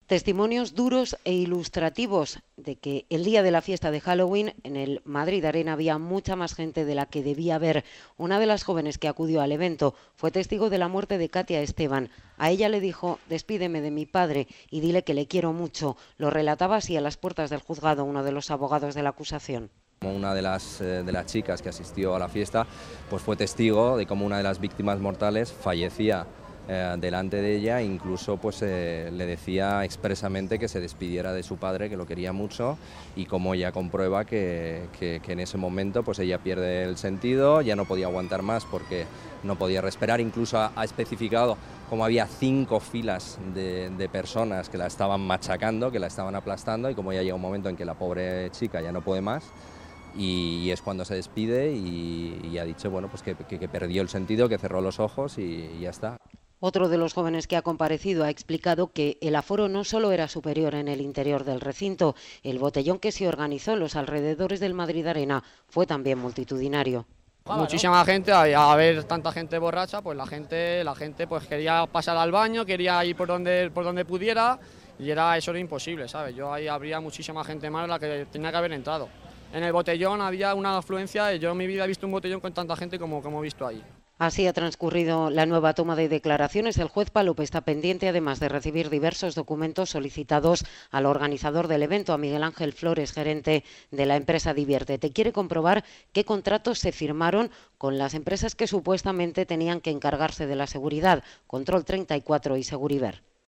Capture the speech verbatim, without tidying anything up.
Testimonios duros e ilustrativos de que el día de la fiesta de Halloween en el Madrid Arena había mucha más gente de la que debía haber. Una de las jóvenes que acudió al evento fue testigo de la muerte de Katia Esteban. A ella le dijo: despídeme de mi padre y dile que le quiero mucho. Lo relataba así a las puertas del juzgado uno de los abogados de la acusación. Una de las, eh, de las chicas que asistió a la fiesta pues fue testigo de cómo una de las víctimas mortales fallecía eh, delante de ella, incluso pues eh, le decía expresamente que se despidiera de su padre, que lo quería mucho, y cómo ella comprueba que, que, que en ese momento pues ella pierde el sentido, ya no podía aguantar más porque no podía respirar. Incluso ha, ha especificado cómo había cinco filas de, de personas que la estaban machacando, que la estaban aplastando, y cómo ya llega un momento en que la pobre chica ya no puede más. Y es cuando se despide y, y ha dicho bueno, pues que, que, que perdió el sentido, que cerró los ojos y, y ya está. Otro de los jóvenes que ha comparecido ha explicado que el aforo no solo era superior en el interior del recinto, el botellón que se organizó en los alrededores del Madrid Arena fue también multitudinario. Muchísima gente, a ver tanta gente borracha, pues la gente, la gente pues quería pasar al baño, quería ir por donde, por donde pudiera, y era, eso era imposible, ¿sabes? Yo ahí habría muchísima gente más la que tenía que haber entrado. En el botellón había una afluencia, yo en mi vida he visto un botellón con tanta gente como, como he visto ahí. Así ha transcurrido la nueva toma de declaraciones. El juez Palupe está pendiente, además de recibir diversos documentos solicitados al organizador del evento, a Miguel Ángel Flores, gerente de la empresa Diviértete. Quiere comprobar qué contratos se firmaron con las empresas que supuestamente tenían que encargarse de la seguridad, Control treinta y cuatro y Seguriver.